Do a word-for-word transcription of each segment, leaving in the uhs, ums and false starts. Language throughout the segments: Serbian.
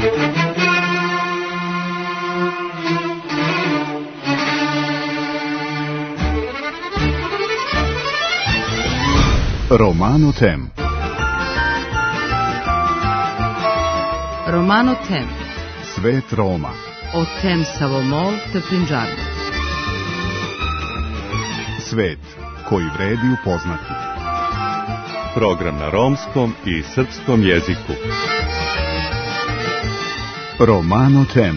Romano Tem. Romano Tem. Svet Roma. O tem Savomol te Pinđarno. Svet koji vredi upoznati. Program na romskom i srpskom jeziku. Romano Tem.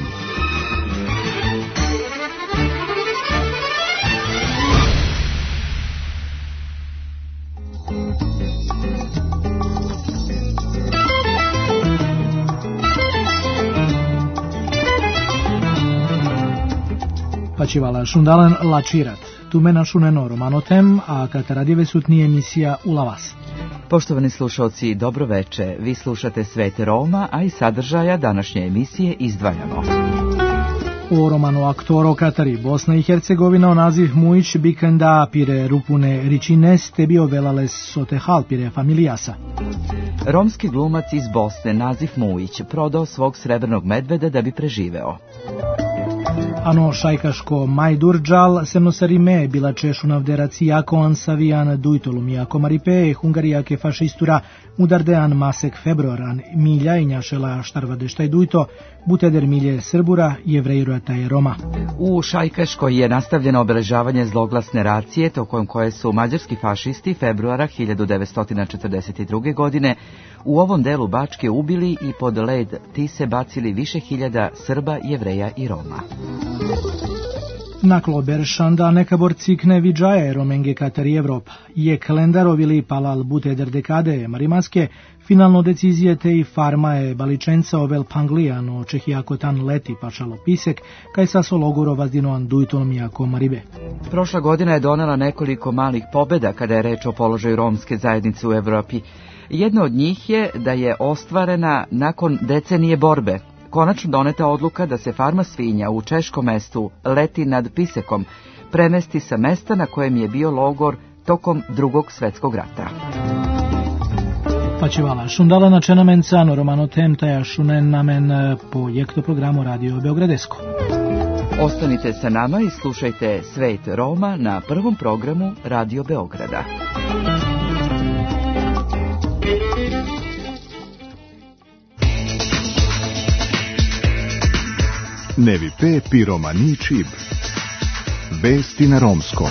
Pačivala šundalan lačirat. Tu me našuneno Romano Tem, a kada radive sutni emisija Ulavas. Poštovani slušalci, dobro veče. Vi slušate Svet Roma, a i sadržaja današnje emisije izdvajamo. U romanu aktoro Katari Bosna i Hercegovina o naziv Mujić bikenda pire rupune ričines te bio velales sotehal pire familijasa. Romski glumac iz Bosne naziv Mujić prodao svog srebrnog medveda da bi preživeo. Ano šajkaško Majdurđal se nosarime bila češunav deraci jako ansavijan dujtolum jako maripe hungarijake fašistura udardean masek februaran milja i njašela štarvadeštaj dujto buteder milje Srbura jevrejrata je Roma. U Šajkaškoj je nastavljeno obeležavanje zloglasne racije tokom koje su mađarski fašisti februara hiljadu devetsto četrdeset druge. godine u ovom delu Bačke ubili i pod led Tise bacili više hiljada Srba, Jevreja i Roma. Naklo Beršanda neka borcikne vidžaje Romenge Katari Evropa. Je kalendarovili palal buteder dekade marimaske, finalno decizije te i farma je baličenca ovel panglijano čehijako tan leti pašalo pisek, kaj sa sologuro vazdinoan dujtonom jako maribe. Prošla godina je donela nekoliko malih pobjeda kada je reč o položaju romske zajednice u Evropi. Jedna od njih je da je ostvarena nakon decenije borbe. Konačno doneta odluka da se farma svinja u češkom mestu Leti nad Pisekom premesti sa mesta na kojem je bio logor tokom drugog svjetskog rata. Pačivala šundala na čenamencano Romano Tem taja šunen namen projektu programu Radio Beogradesko. Ostanite sa nama i slušajte Svet Roma na prvom programu Radio Beograda. Nevi pe piromani čib. Vesti na romskom.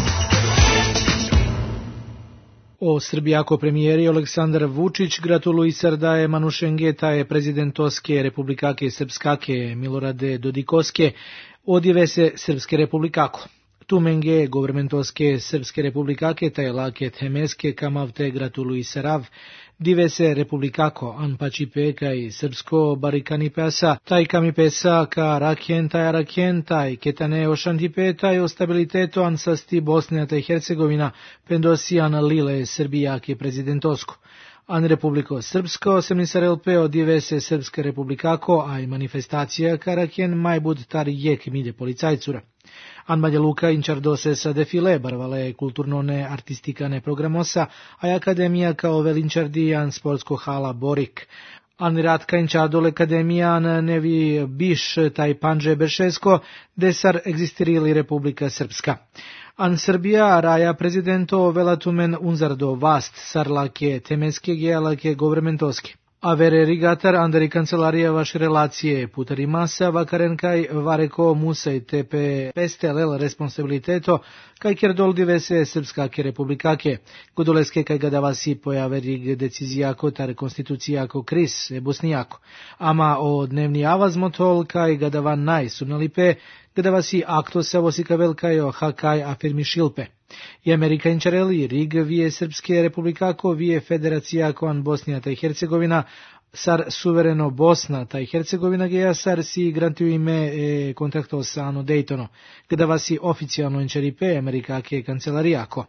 O Srbijako premijeri Aleksandar Vučić gratuluj sardaje Manušengeta je prezidentoske republikake Srpskake Milorade Dodikoske odjeve se Srpske republikako. Tumenge governmentoske Srpske republikake taj lake temeske kamavte gratuluj sarav dive se republikako anpači peka i srpsko barikani pesa, taj kami pesa ka rakjen taj rakjen taj ketane ošanti petaj o stabiliteto ansasti Bosnija taj Hercegovina pendosijan lile Srbijake prezidentosko. An Republiko Srpsko semnisar el pe odive se Srpska republikako, a i manifestacija ka rakjen majbud tar jek milje policajcura. An Banja Luka inčardose sa defile, barvale kulturno-ne artistikane programosa, a i akademija kao velinčardijan sportsko hala Borik. An Ratka inčardole akademijan nevi biš taj panđe Beršesko, desar egzistirili Republika Srpska. An Srbija raja prezidento velatumen unzardo vast sarlake temeske gealake governmentoske. Avere rigatar andari kancelarija vaše relacije putari masa vakarenkaj vareko musaj tepe pestelel responsabiliteto kaj kjer doldive se Srpskake republikake. Godoleske kaj gadavasi pojave rig decizijako tar konstitucijako kris e bosnijako. Ama o dnevni avaz motol kaj gadavan naj sumnalipe gadavasi akto se vosika velkajo hakaj afirmi šilpe. I Amerika inčareli rig vije Srpske republikako vije federacijako an Bosnija taj Hercegovina sar suvereno Bosna taj Hercegovina geja sar si grantiju ime e, kontrakto sa ano Daytono, kada vasi oficijalno inčaripe Amerikake kancelarijako.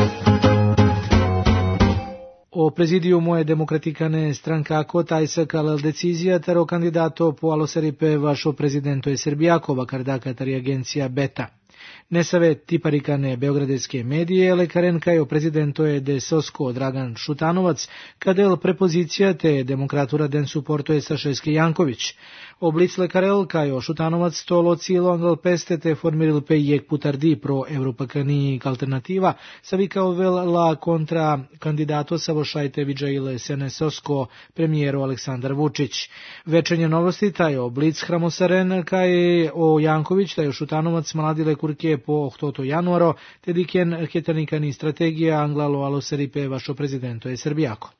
O prezidiju moje demokratikane strankako taj se kalel decizija taro kandidato po alosaripe vašo prezidento je Srbijako vakardaka tari agencija Beta. Nesave tiparikane beogradeske medije, lekaren kajo prezidento je de Sosko Dragan Šutanovac, kadel prepozicija te demokratura den suporto je Sašeski Janković. Oblic lekarel kajo Šutanovac to locilo angal peste te formiril pe jek putardi pro evropakani alternativa, savikao vel la kontra kandidato savošajte vidžaile sene Sosko premijero Aleksandar Vučić. Večernje novosti taj oblic hramosaren kaj o Janković, taj o Šutanovac mladile kurke po ohtoto januaro, te diken ketanikani strategija anglalo alo seripe vašo prezidento je Srbijako.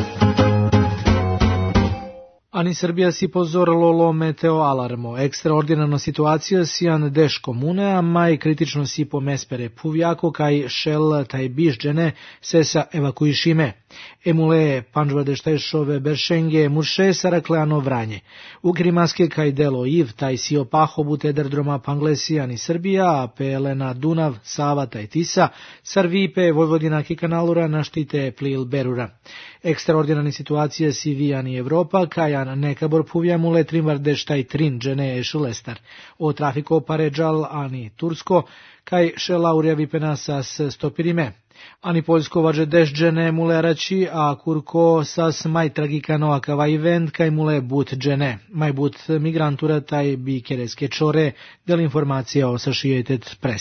Ani Srbija si pozorilo lo meteo alarmo. Ekstraordinarno situacija si an deš komune, a maj kritično si po mespere puvjako kaj šel taj bižđene se sa evakuišime. Emule panđvadeštajšove beršenge muše sarakleano vranje. Ukrimaske kaj delo iv taj si opahobu tederdroma panglesi ani Srbija, a pelena Dunav, Sava taj Tisa, sarvipe Vojvodina ki kanalura naštite plil berura. Ekstraordinarni situacija si vijani Evropa, kajan nekabor puvjamule trimvardeštaj trin džene ešulestar. O trafiko paređal ani Tursko, kaj šelaurja vipena sas stopirime. Ani Poljsko vađe dešđene mule rači, a kurko sas maj tragikano akava event kaj mule but džene. Maj but migrantura taj bi kereske čore, del informacija o sašijetet pres.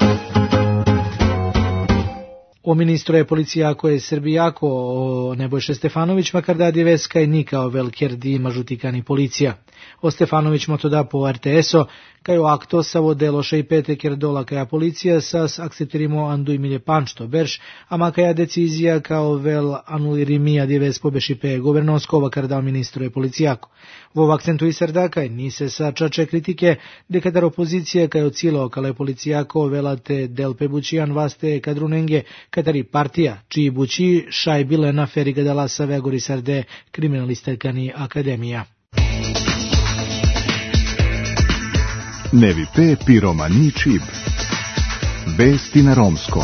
O ministro je policija koje je Srbijako, o Nebojše Stefanović makar da diveska i nikao velker di mažutikani policija. O Stefanović mo to da po er te es o, kaj o akto savo deloše i pete ker dola kaja policija sas akceptirimo anduj milje panšto berš, ama kaja decizija kao vel anulirimija dives pobeši pe governosko vakar dao ministro je policijako. Vov akcentu i srda kaj nise sa čače kritike, dekadar opozicija kaj o cilo kale policijako velate del pe bučijan vaste kadrunenge katari partija, čiji buči šaj bile na feri gadala sa vegori sarde kriminalistakani akademija. Nevi pe piromani čib. Vesti na romskom.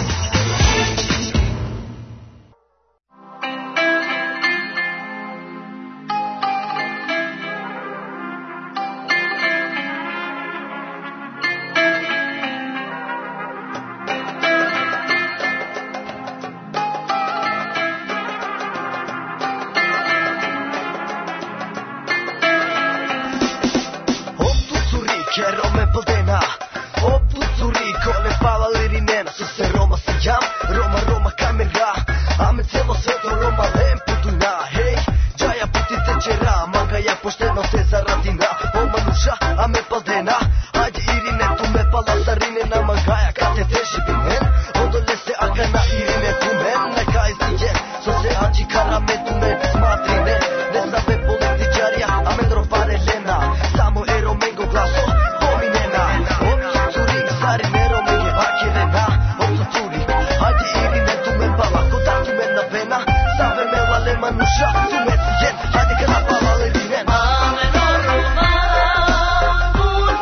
Hadi kana palalı dinen. Amen o Romana,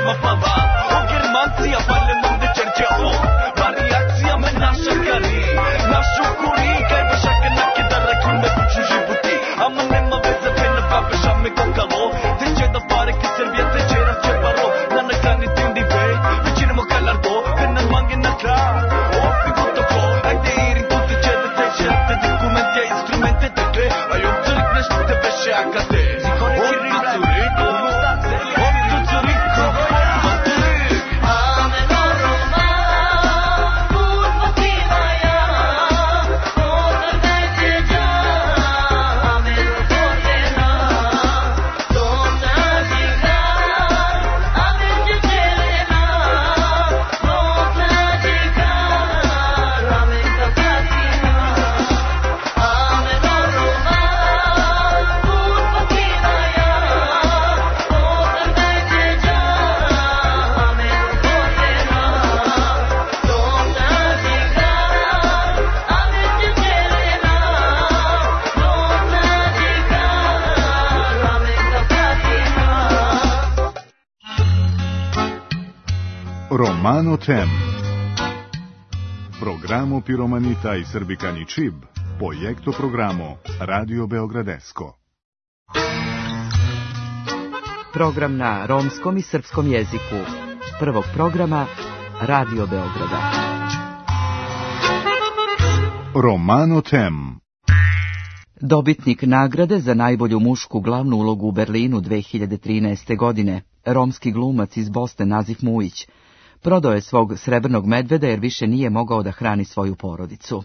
vafava o germancija pale mande čerče o variacija me naša kari našu kuri kaj bašake nake da rakume buču životi ama nema veze pena pa bešame kokalo teče da pare ke Srbija teče rače baro na nakani tindi ve većinimo kalardo pena mange na kraj opi gotoko ajde irin tu teče da teče te dokumenti a instrumente tekle a jom curik nešto te beše akate Romano Tem. Programo Piromanita i Srbikani Čib. Projekto programo Radio Beogradesko. Program na romskom i srpskom jeziku. Prvog programa Radio Beograda. Romano Tem. Dobitnik nagrade za najbolju mušku glavnu ulogu u Berlinu dve hiljade trinaeste. godine, romski glumac iz Bosne Nazif Mujić, prodao je svog srebrnog medveda jer više nije mogao da hrani svoju porodicu.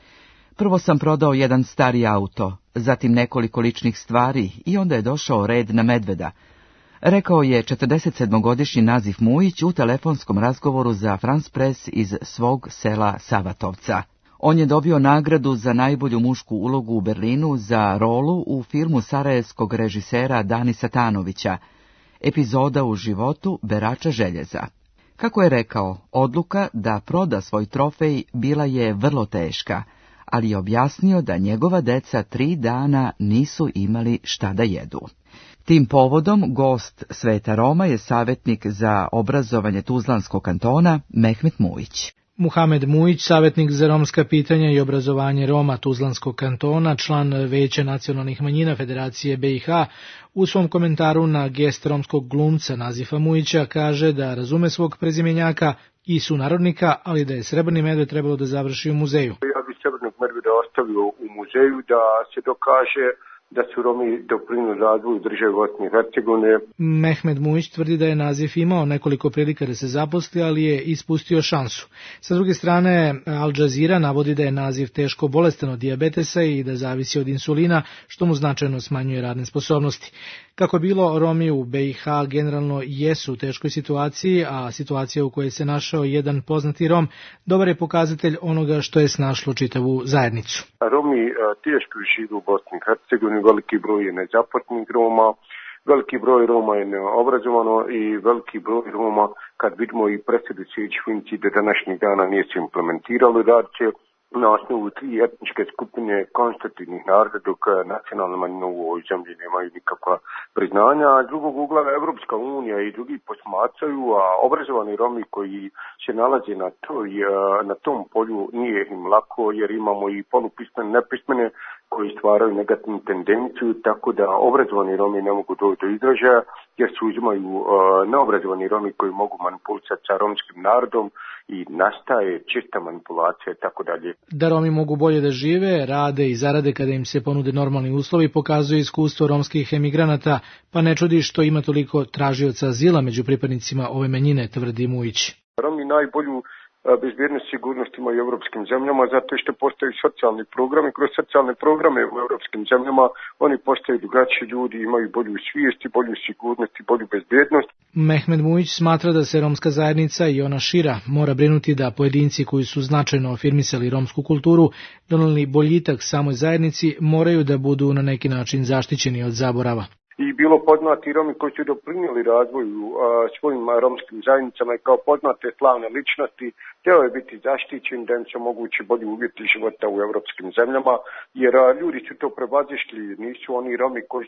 Prvo sam prodao jedan stari auto, zatim nekoliko ličnih stvari i onda je došao red na medveda, rekao je četrdesetsedmogodišnji Nazif Mujić u telefonskom razgovoru za France Press iz svog sela Savatovca. On je dobio nagradu za najbolju mušku ulogu u Berlinu za rolu u filmu sarajevskog režisera Danisa Tanovića, Epizoda u životu berača željeza. Kako je rekao, odluka da proda svoj trofej bila je vrlo teška, ali je objasnio da njegova deca tri dana nisu imali šta da jedu. Tim povodom gost Sveta Roma je savjetnik za obrazovanje Tuzlanskog kantona Mehmet Mujić. Muhamed Mujić, savjetnik za romska pitanja i obrazovanje Roma Tuzlanskog kantona, član Veća nacionalnih manjina Federacije B i H, u svom komentaru na gest romskog glumca Nazifa Mujića kaže da razume svog prezimenjaka i sunarodnika, ali da je srebrni medved trebalo da završi u muzeju. Ja bih srebrnog medveda ostavio u muzeju da se dokaže da su Romi doprinijeli razvoju države Bosne i Hercegovine. Mehmet Mujić tvrdi da je Nazif imao nekoliko prilika da se zaposli, ali je ispustio šansu. Sa druge strane, Al Jazeera navodi da je Nazif teško bolestan od dijabetesa i da zavisi od insulina, što mu značajno smanjuje radne sposobnosti. Kako je bilo, Romi u B i H generalno jesu u teškoj situaciji, a situacija u kojoj se našao jedan poznati Rom dobar je pokazatelj onoga što je snašlo čitavu zajednicu. Romi teško žive u Bosni i Hercegovini, veliki broj je nezaposlenih Roma, veliki broj Roma je neobrazovano i veliki broj Roma, kad vidimo i presudu sljedećih funkciji do današnjih dana nije se implementiralo, da će na osnovu tri etničke skupine konstitutivnih naroda, dok nacionalne manjine u ovoj zemlji nemaju nikakva priznanja, a drugog ugla Evropska unija i drugi posmatraju, a obrazovani Romi koji se nalaze na, toj, na tom polju nije im lako, jer imamo i polupismene, nepismene koji stvaraju negativnu tendenciju, tako da obrazovani Romi ne mogu doći do izražaja, jer se uzimaju uh, neobrazovani Romi koji mogu manipulisati sa romskim narodom i nastaje čista manipulacija i tako dalje. Da Romi mogu bolje da žive, rade i zarade kada im se ponude normalni uslovi, pokazuje iskustvo romskih emigranata, pa ne čudi što ima toliko tražioca azila među pripadnicima ove manjine, tvrdi Mujić. Romi najbolju bezbjednost i sigurnost imaju u europskim zemljama, zato što postoji socijalni program i kroz socijalne programe u europskim zemljama oni postaju drugačiji ljudi, imaju bolju svijest i bolju sigurnost i bolju bezbjednost. Mehmet Mujić smatra da se romska zajednica i ona šira mora brinuti da pojedinci koji su značajno afirmisali romsku kulturu, donijeli boljitak samoj zajednici, moraju da budu na neki način zaštićeni od zaborava. I bilo poznati Romi koji su doprinijeli razvoju a, svojim romskim zajednicama i kao poznate slavne ličnosti, teo je biti zaštićen da im se omogući bolji uvjeti života u europskim zemljama, jer a, ljudi su to prevazišli, nisu oni Romi koji su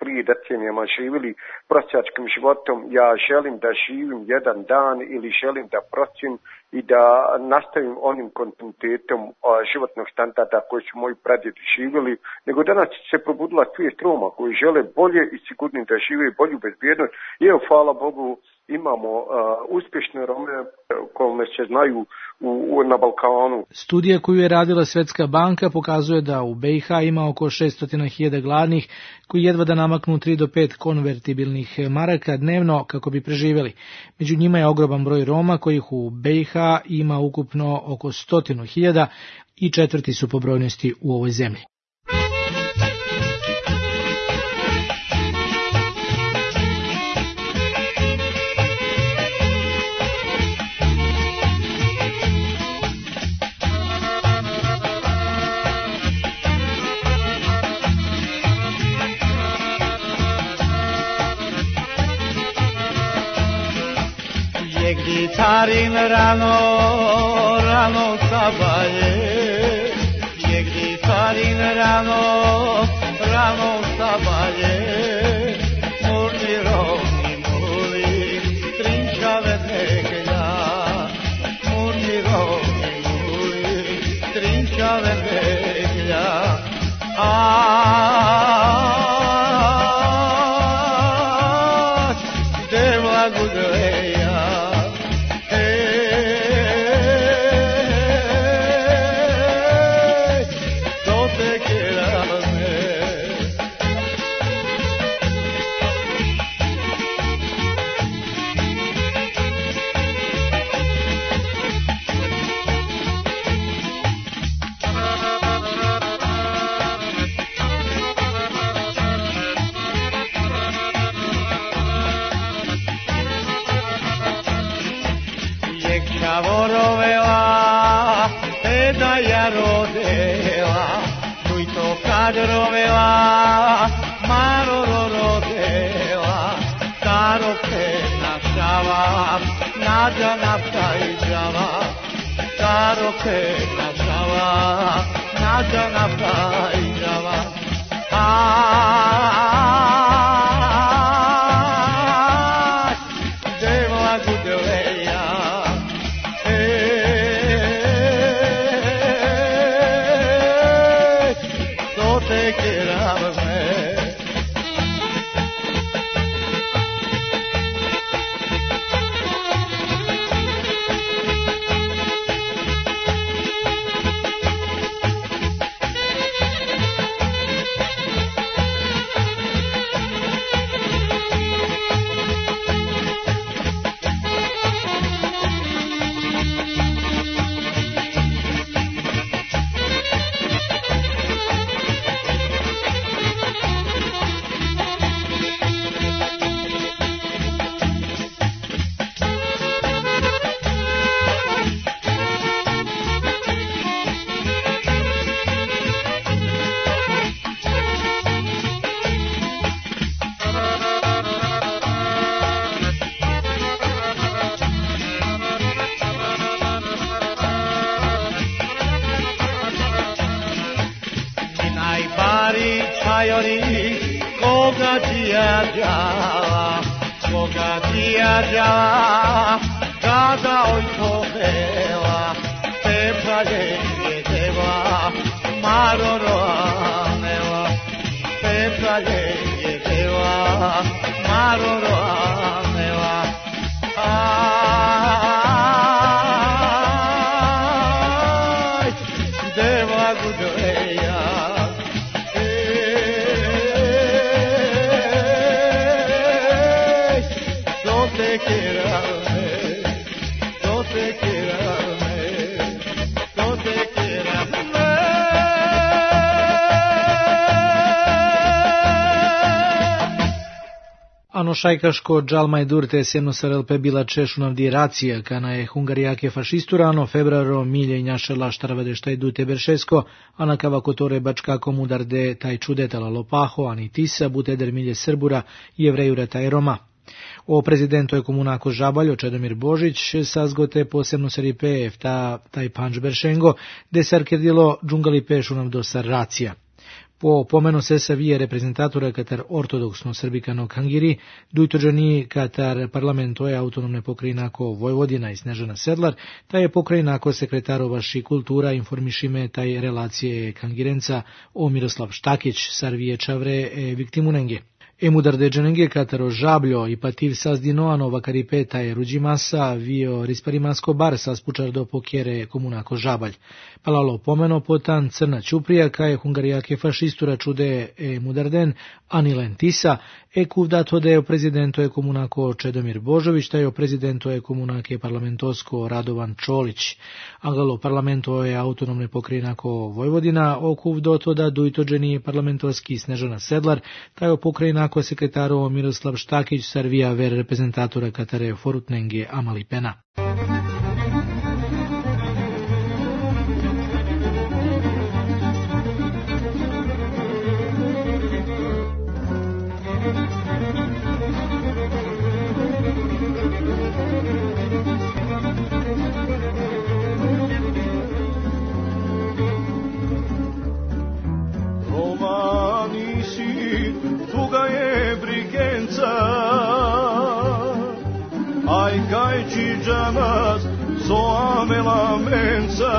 prije decenijama živjeli prosjačkim životom, ja želim da živim jedan dan ili želim da procim i da nastavim onim kontinuitetom životnog standarda koji su moji pradjedi živjeli, nego danas se probudila svijest Roma koji žele bolje i sigurnije da žive bolju bezbjednost. I evo, hvala Bogu, imamo uh, uspješne Rome kome se znaju u, u, na Balkanu. Studija koju je radila Svjetska banka pokazuje da u B i H ima oko šesto hiljada gladnih koji jedva da namaknu tri do pet konvertibilnih maraka dnevno kako bi preživjeli. Među njima je ogroman broj Roma kojih u B i H ima ukupno oko stotinu hiljada i četvrti su po brojnosti u ovoj zemlji. Carin rano, rano staje, jegdi carin rano, rano staje, murni rovni muli, trinčave negelja, murni rovni muli, trinčave negelja, a devla gudleja. Rovela, maro rodela, staro se našava, nađa nafta i džava, staro se našava, nađa nafta i džava, aj, devla gudeleja, koga ti ja djala, koga ti ja djala, kada oj povela, te pravljenje deva, maro roanela, te pravljenje deva, maro roanela, aj, deva gudleja. Ano šajkaško džalmaj durte semno sarelpe bila češunavdi racija, kana je hungarijake fašisturano, februaro milje njašela štarvede štaj dute beršesko, ana kava kotore bačka komudarde taj čudetala lopaho, ani tisa buteder milje srbura, jevrejura taj Roma. O prezidentu je komunako Žabaljo Čedomir Božić sazgote posebno saripe ta taj panč beršengo, de sarkerdilo džungali pešunav do sar racija. Po pomenu se savije reprezentatora Katar ortodoksno srbikano Kangiri, dujtođani Katar parlamentoje autonomne pokrajinako Vojvodina i Snežana Sedlar, ta je pokrajinako sekretarovaši kultura informišime taj relacije Kangirenca o Miroslav Štakić, Sarvije Čavre e Viktimunenge. Emudar deđanenge Kataro žabljo i pativ sazdino vakaripeta je ruđimasa vio risparimasko bar sa spučardo pokjere komunako žabalj. Palalo pomeno potan crna čuprija kaje hungarijake fašistura čude Emudarden Anilen Tisa e kuvdato de prezidento je komunako Čedomir Božović ta je prezidento je komunake parlamentosko Radovan Čolić. Angalo parlamento je autonomne pokrajinako Vojvodina o kuvdato da dujtođeni parlamentorski Snežana Sedlar ta je pokrajinako sekretaro Miroslav Štakić Sarvija ver reprezentatora Katare Forutnenge Amalipena. Soamela mensa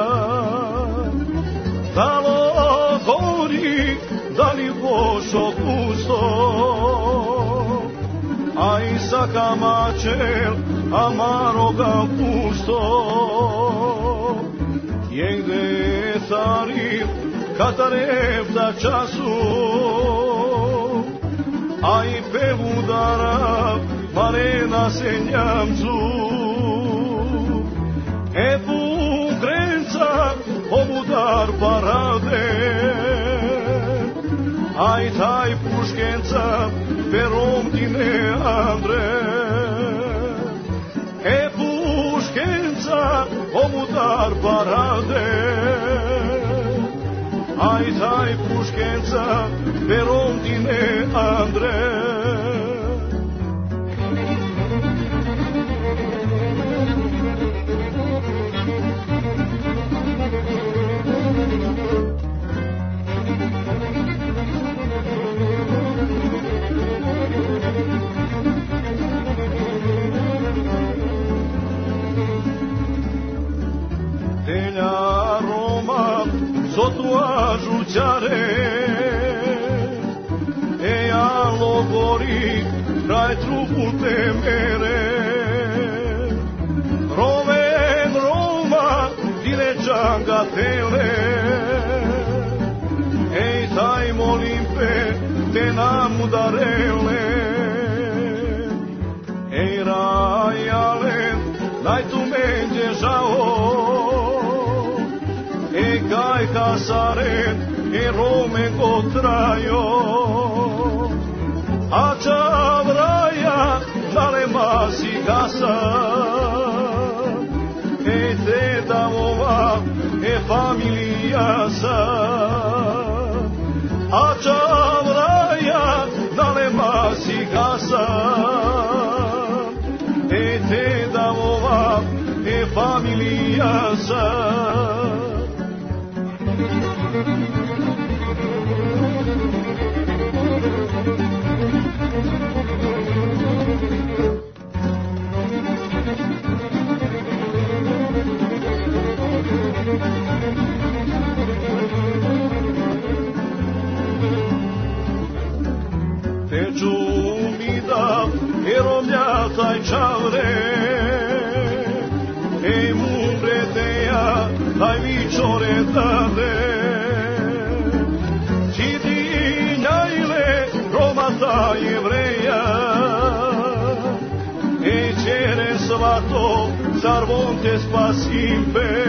dalo gori dali pošo pusto ai sakamačel amaroga pusto jengde sarim katarev da času ai pevudara marena senjamcu e pukrenca obudar parade ai taj puškenca perom tine andre e puškenca obudar parade ai taj puškenca perom tine andre. Telja Roma sotua žućare e alo gori kraj trupu te mere Romen Roma dine džanga tele ej taj molim pe te nam udarele ej rajalen naj tu menđe žao e kaj kasaren e Romen go trajo a čavraja žale masi kasa e te davova e familija sa a čavraja žale masi kasa e te davova e familija sa te čumida e romlja taj čavre e mumreteja taj vičore dade čidinjajle romata jevreja e čere svato zarvon te spasim pe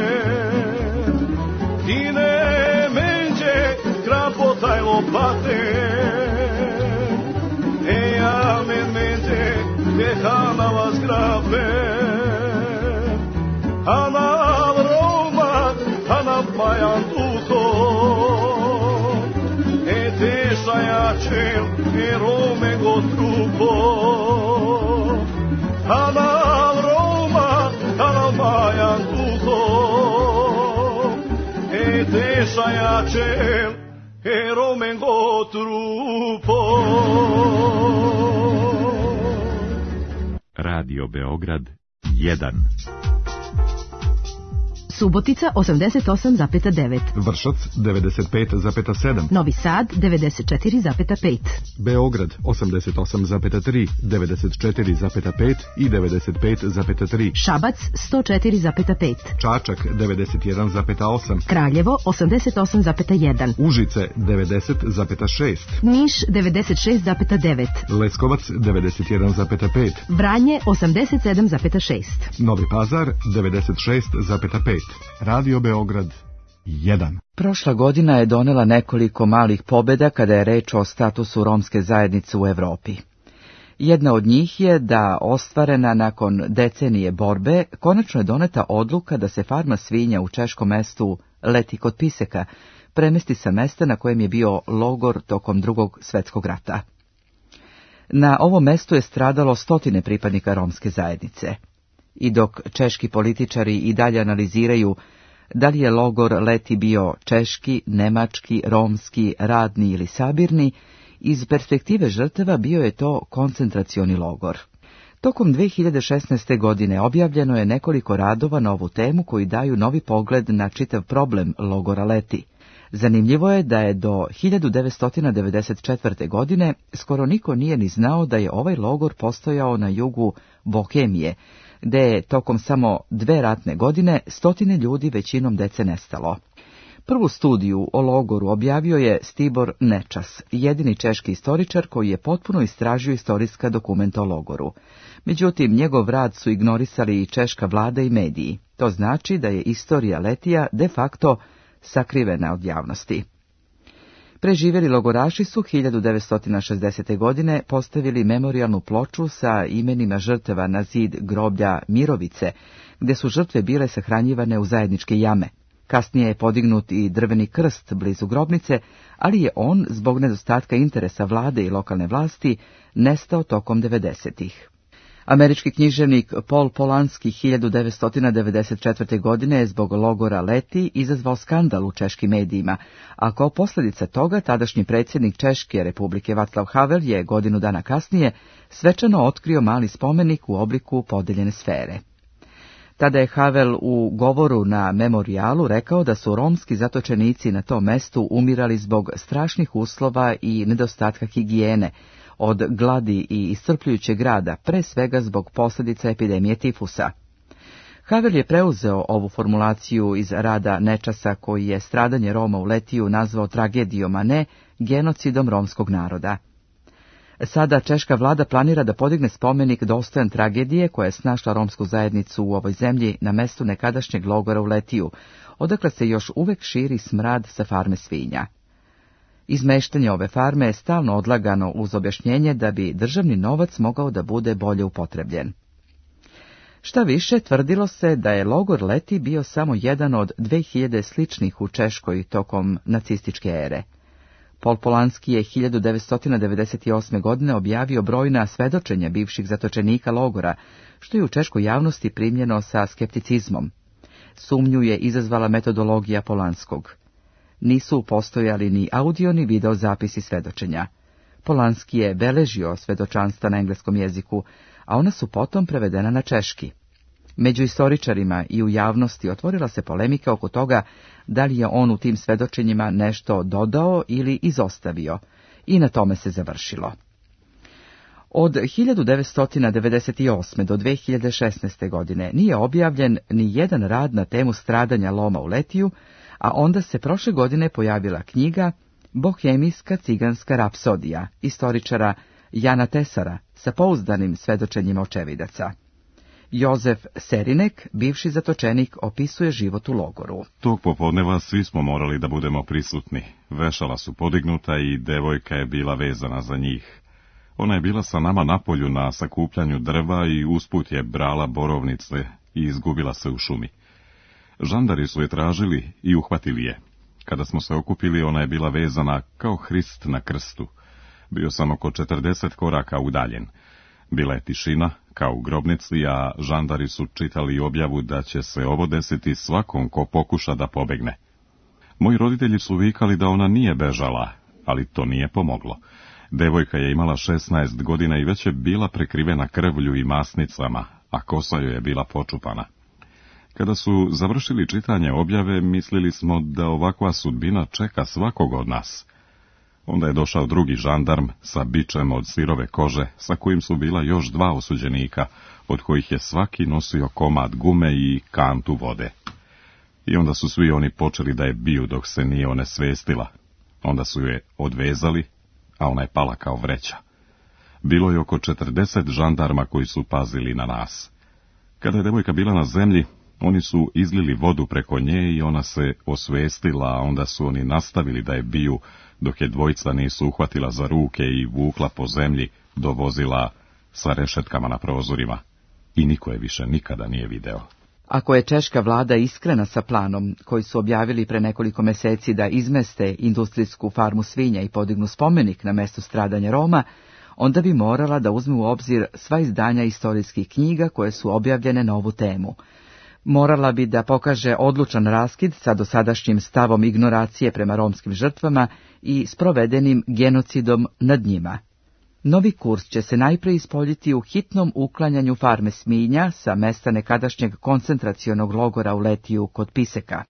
tine menđe krapotaj lopate e amen menđe tehana vas grabe Anav Roma, anav majan tuto e te šajačel e Rome go trupo Anav Roma, anav majan tuto e te šajačel e romengo trupo. Radio Beograd jedan. Subotica osamdeset osam zarez devet. Vršac devedeset pet zarez sedam. Novi Sad devedeset četiri zarez pet. Beograd osamdeset osam zarez tri, devedeset četiri zarez pet i devedeset pet zarez tri. Šabac sto četiri zarez pet. Čačak devedeset jedan zarez osam. Kraljevo osamdeset osam zarez jedan. Užice devedeset zarez šest. Niš devedeset šest zarez devet. Leskovac devedeset jedan zarez pet. Vranje osamdeset sedam zarez šest. Novi Pazar devedeset šest zarez pet. Radio Beograd jedan. Prošla godina je donela nekoliko malih pobjeda kada je reč o statusu romske zajednice u Evropi. Jedna od njih je da, ostvarena nakon decenije borbe, konačno je doneta odluka da se farma svinja u češkom mestu Leti kod Piseka premesti sa mesta na kojem je bio logor tokom Drugog svjetskog rata. Na ovom mestu je stradalo stotine pripadnika romske zajednice. I dok češki političari i dalje analiziraju da li je logor Leti bio češki, nemački, romski, radni ili sabirni, iz perspektive žrtava bio je to koncentracioni logor. Tokom dve hiljade šesnaeste. godine objavljeno je nekoliko radova na ovu temu koji daju novi pogled na čitav problem logora Leti. Zanimljivo je da je do hiljadu devetsto devedeset četvrte. godine skoro niko nije ni znao da je ovaj logor postojao na jugu Bohemije, gde je tokom samo dve ratne godine stotine ljudi, većinom dece, nestalo. Prvu studiju o logoru objavio je Stibor Nečas, jedini češki istoričar koji je potpuno istražio istorijska dokumenta o logoru. Međutim, njegov rad su ignorisali i češka vlada i mediji. To znači da je istorija Letija de facto sakrivena od javnosti. Preživjeli logoraši su hiljadu devetsto šezdesete. godine postavili memorijalnu ploču sa imenima žrtava na zid groblja Mirovice, gdje su žrtve bile sahranjivane u zajedničke jame. Kasnije je podignut i drveni krst blizu grobnice, ali je on, zbog nedostatka interesa vlade i lokalne vlasti, nestao tokom devedesetih. Američki književnik Paul Polanski hiljadu devetsto devedeset četvrte. godine je zbog logora Leti izazvao skandal u češkim medijima, a kao posljedica toga tadašnji predsjednik Češke republike Václav Havel je godinu dana kasnije svečano otkrio mali spomenik u obliku podeljene sfere. Tada je Havel u govoru na memorijalu rekao da su romski zatočenici na tom mestu umirali zbog strašnih uslova i nedostatka higijene, od gladi i iscrpljujućeg rada, pre svega zbog posljedica epidemije tifusa. Havel je preuzeo ovu formulaciju iz rada Nečasa, koji je stradanje Roma u Letiju nazvao tragedijom, a ne genocidom romskog naroda. Sada češka vlada planira da podigne spomenik dostojan tragedije koja je snašla romsku zajednicu u ovoj zemlji na mestu nekadašnjeg logora u Letiju, odakle se još uvek širi smrad sa farme svinja. Izmeštanje ove farme je stalno odlagano uz objašnjenje da bi državni novac mogao da bude bolje upotrebljen. Šta više, tvrdilo se da je logor Leti bio samo jedan od dve hiljade sličnih u Češkoj tokom nacističke ere. Paul Polanski je hiljadu devetsto devedeset osme. godine objavio brojna svedočenja bivših zatočenika logora, što je u češkoj javnosti primljeno sa skepticizmom. Sumnju je izazvala metodologija Polanskog. Nisu postojali ni audio ni video zapisi svedočenja. Polanski je beležio svedočanstva na engleskom jeziku, a ona su potom prevedena na češki. Među istoričarima i u javnosti otvorila se polemika oko toga da li je on u tim svedočenjima nešto dodao ili izostavio, i na tome se završilo. Od hiljadu devetsto devedeset osme. do dve hiljade šesnaeste. godine nije objavljen ni jedan rad na temu stradanja Loma u Letiju, a onda se prošle godine pojavila knjiga Bohemijska ciganska rapsodija istoričara Jana Tesara sa pouzdanim svedočenjima očevidaca. Jozef Serinek, bivši zatočenik, opisuje život u logoru. Tog popodneva svi smo morali da budemo prisutni. Vešala su podignuta i devojka je bila vezana za njih. Ona je bila sa nama na polju na sakupljanju drva i usput je brala borovnice i izgubila se u šumi. Žandari su je tražili i uhvatili je. Kada smo se okupili, ona je bila vezana kao Hrist na krstu. Bio sam oko četrdeset koraka udaljen. Bila je tišina, kao u grobnici, a žandari su čitali objavu da će se ovo desiti svakom ko pokuša da pobegne. Moji roditelji su vikali da ona nije bežala, ali to nije pomoglo. Devojka je imala šesnaest godina i već je bila prekrivena krvlju i masnicama, a kosa joj je bila počupana. Kada su završili čitanje objave, mislili smo da ovakva sudbina čeka svakog od nas. Onda je došao drugi žandarm sa bičem od sirove kože, sa kojim su bila još dva osuđenika, od kojih je svaki nosio komad gume i kantu vode. I onda su svi oni počeli da je biju dok se nije onesvestila. Onda su je odvezali, a ona je pala kao vreća. Bilo je oko četrdeset žandarma koji su pazili na nas. Kada je devojka bila na zemlji, oni su izlili vodu preko nje i ona se osvestila, a onda su oni nastavili da je biju, dok je dvojica nisu uhvatila za ruke i vukla po zemlji do vozila sa rešetkama na prozorima. I niko je više nikada nije video. Ako je češka vlada iskrena sa planom, koji su objavili pre nekoliko meseci da izmeste industrijsku farmu svinja i podignu spomenik na mesto stradanja Roma, onda bi morala da uzme u obzir sva izdanja istorijskih knjiga koje su objavljene na ovu temu. Morala bi da pokaže odlučan raskid sa dosadašnjim stavom ignoracije prema romskim žrtvama i sprovedenim genocidom nad njima. Novi kurs će se najpre ispoljiti u hitnom uklanjanju farme svinja sa mesta nekadašnjeg koncentracionog logora u Letiju kod Piseka.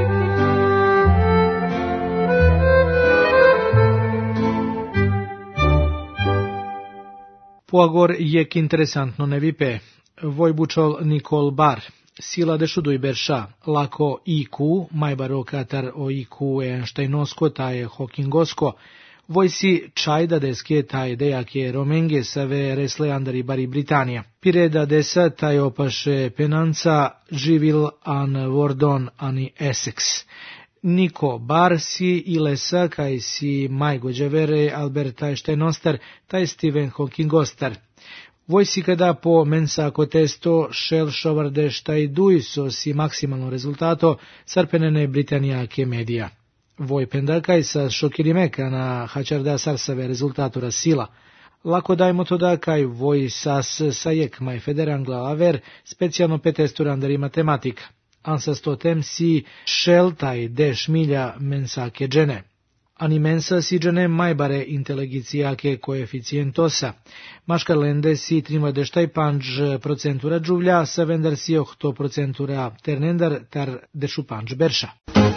Poagor jek interesantno ne vipe. Vojbučol Nikol Bar. Sila dešuduj berša, lako I Q, majbaro katar o I Q Einsteinosko, taje Hawkingosko, vojsi čajda deske taj dejake romenge save resle andari bari Britanija. Pireda desa taj opaše penanca živil an Wordon ani Essex. Niko bar si ilesa kaj si majgođevere Alberta Einsteinostar, taj Stephen Hawkingostar. Vojsi kada po mensako testo šel šovarde štaj dujso si maksimalno rezultato sarpenene Britanijake medija. Voj pendakaj sa šokirimeka na hačarda sarsave rezultatora sila. Lako dajmo to da kaj voj sas sajek maj federangla aver specijalno petesturandari matematika. Ansas totem si šel taj deš milja mensake džene. Ani mensa si džene majbare inteligicijake koeficijentosa. Maškar lende si trimade štaj panđ procentura džuvlja, sa vendar si ohto procentura ternendar tar dešu panđ berša.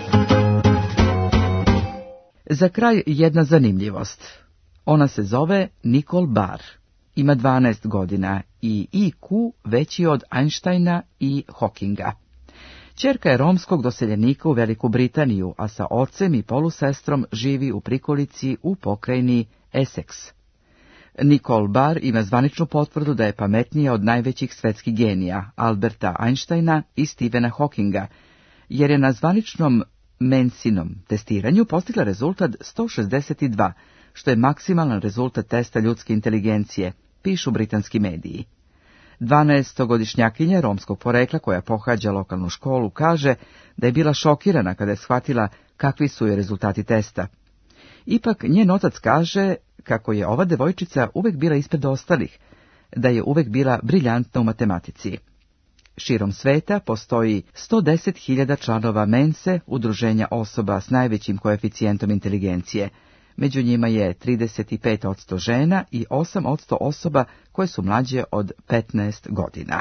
Za kraj jedna zanimljivost. Ona se zove Nikol Bar. Ima dvanaest godina i I Q veći od Einsteina i Hawkinga. Ćerka je romskog doseljenika u Veliku Britaniju, a sa ocem i polusestrom živi u prikolici u pokrajini Essex. Nikol Bar ima zvaničnu potvrdu da je pametnija od najvećih svetskih genija, Alberta Einsteina i Stephena Hawkinga, jer je na zvaničnom Mensinom testiranju postigla rezultat sto šezdeset dva, što je maksimalan rezultat testa ljudske inteligencije, pišu britanski mediji. dvanaestogodišnjakinja romskog porekla koja pohađa lokalnu školu kaže da je bila šokirana kada je shvatila kakvi su joj rezultati testa. Ipak njen otac kaže kako je ova devojčica uvek bila ispred ostalih, da je uvek bila briljantna u matematici. Širom sveta postoji sto deset hiljada članova Mense, udruženja osoba s najvećim koeficijentom inteligencije. Među njima je trideset pet posto žena i osam posto osoba koje su mlađe od petnaest godina.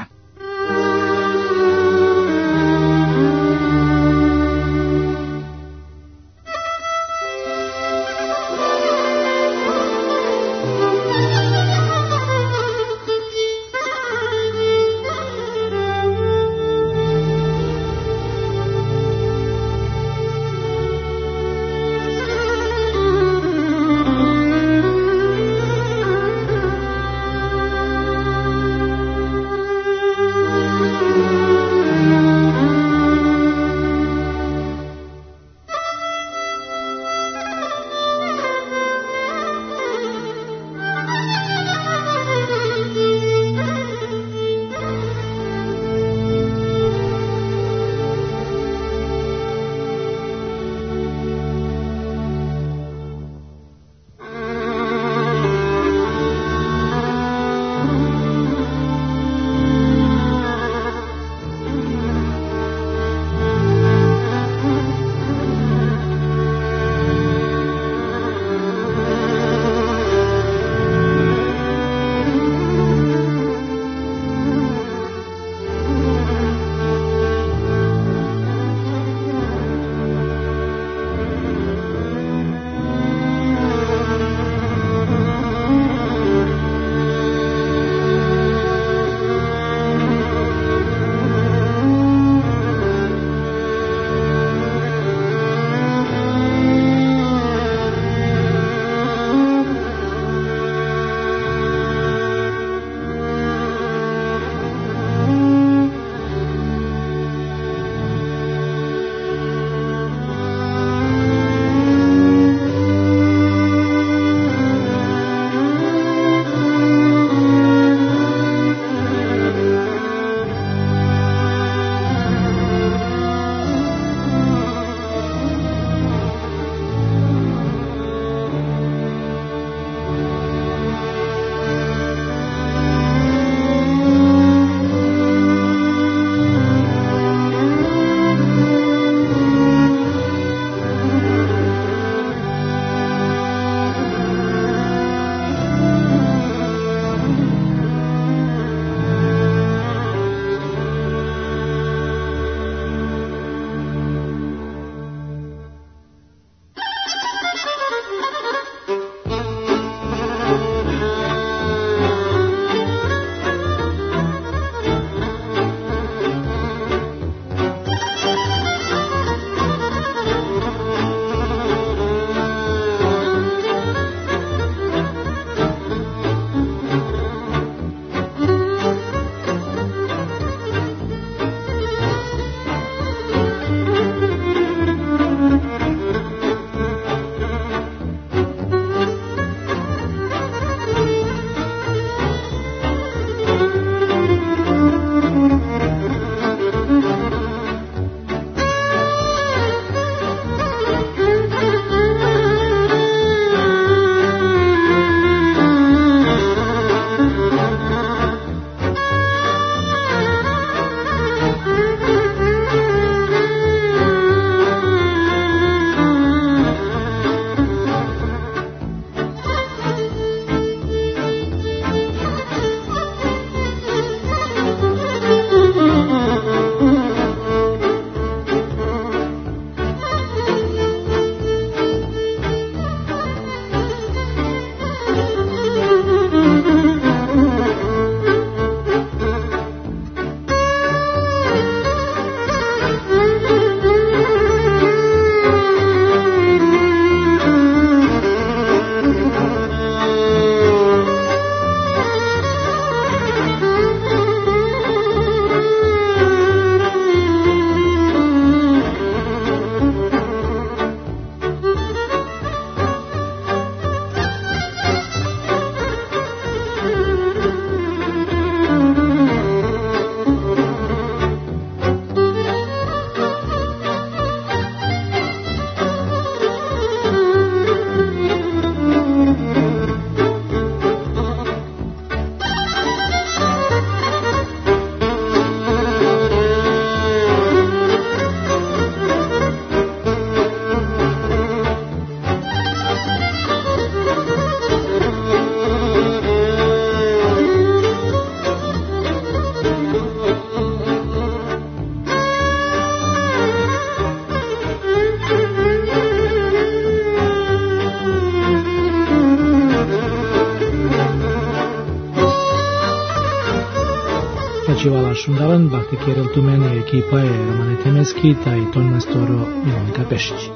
Fačivala Šundalan, Bahte Kerel Tumene, ekipa je Romane Temeski, taj ton mastoro Milonika Pešić.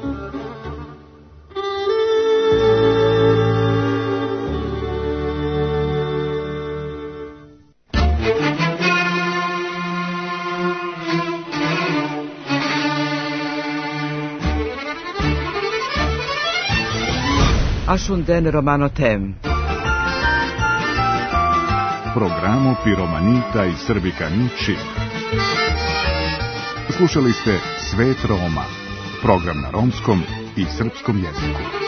Ashunden Romano Tem. Programo Piromanita i Srbikani Čib. Slušali ste Svet Roma, program na romskom i srpskom jeziku.